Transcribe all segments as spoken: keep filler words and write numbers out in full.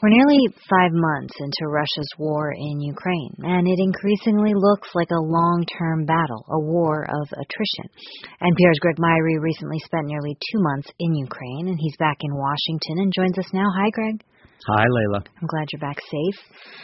We're nearly five months into Russia's war in Ukraine, and it increasingly looks like a long-term battle, a war of attrition. N P R's Greg Myre recently spent nearly two months in Ukraine, and he's back in Washington and joins us now. Hi, Greg. Hi, Layla. I'm glad you're back safe.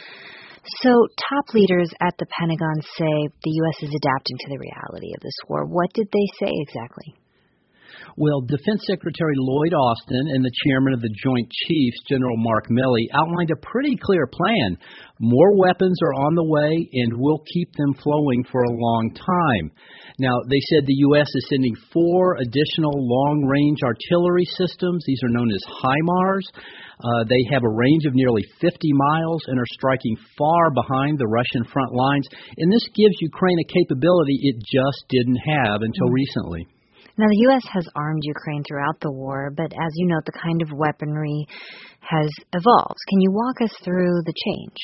So, top leaders at the Pentagon say the U S is adapting to the reality of this war. What did they say exactly? Well, Defense Secretary Lloyd Austin and the chairman of the Joint Chiefs, General Mark Milley, outlined a pretty clear plan. More weapons are on the way, and we'll keep them flowing for a long time. Now, they said the U S is sending four additional long-range artillery systems. These are known as HIMARS. Uh, they have a range of nearly fifty miles and are striking far behind the Russian front lines. And this gives Ukraine a capability it just didn't have until mm-hmm. recently. Now, the U S has armed Ukraine throughout the war, but as you note, the kind of weaponry has evolved. Can you walk us through the change?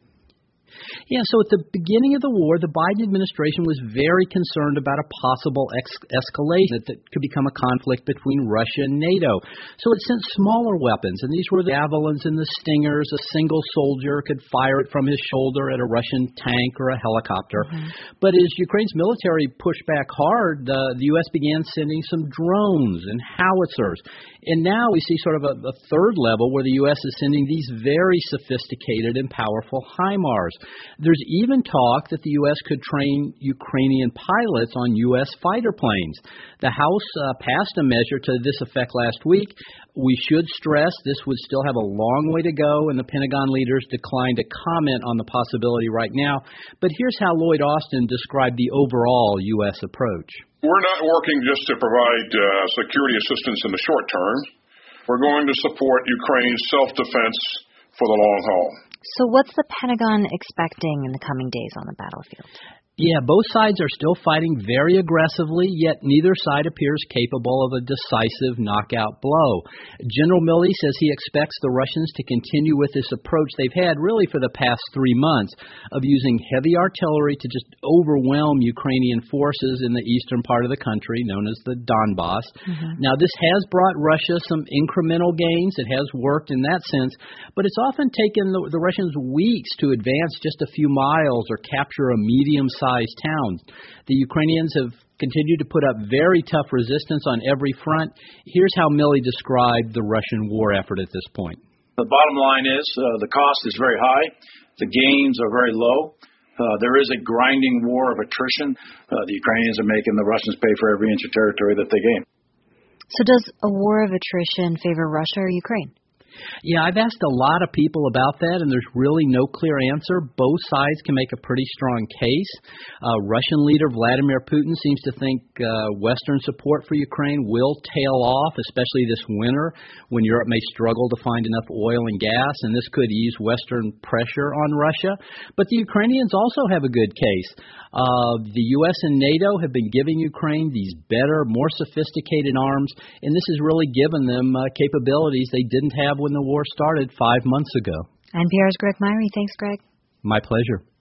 Yeah, so at the beginning of the war, the Biden administration was very concerned about a possible ex- escalation that, that could become a conflict between Russia and NATO. So it sent smaller weapons, and these were the Javelins and the Stingers. A single soldier could fire it from his shoulder at a Russian tank or a helicopter. Mm-hmm. But as Ukraine's military pushed back hard, uh, the U S began sending some drones and howitzers. And now we see sort of a, a third level where the U S is sending these very sophisticated and powerful HIMARS. There's even talk that the U S could train Ukrainian pilots on U S fighter planes. The House uh, passed a measure to this effect last week. We should stress this would still have a long way to go, and the Pentagon leaders declined to comment on the possibility right now. But here's how Lloyd Austin described the overall U S approach. We're not working just to provide uh, security assistance in the short term. We're going to support Ukraine's self-defense for the long haul. So what's the Pentagon expecting in the coming days on the battlefield? Yeah, both sides are still fighting very aggressively, yet neither side appears capable of a decisive knockout blow. General Milley says he expects the Russians to continue with this approach they've had really for the past three months of using heavy artillery to just overwhelm Ukrainian forces in the eastern part of the country, known as the Donbass. Mm-hmm. Now, this has brought Russia some incremental gains. It has worked in that sense, but it's often taken the, the Russians weeks to advance just a few miles or capture a medium-sized towns. The Ukrainians have continued to put up very tough resistance on every front. Here's how Milley described the Russian war effort at this point. The bottom line is uh, the cost is very high. The gains are very low. Uh, there is a grinding war of attrition. Uh, the Ukrainians are making the Russians pay for every inch of territory that they gain. So does a war of attrition favor Russia or Ukraine? Yeah, I've asked a lot of people about that, and there's really no clear answer. Both sides can make a pretty strong case. Uh, Russian leader Vladimir Putin seems to think uh, Western support for Ukraine will tail off, especially this winter when Europe may struggle to find enough oil and gas, and this could ease Western pressure on Russia. But the Ukrainians also have a good case. Uh, the U S and NATO have been giving Ukraine these better, more sophisticated arms, and this has really given them uh, capabilities they didn't have when the war started five months ago. N P R's Greg Myre. Thanks, Greg. My pleasure.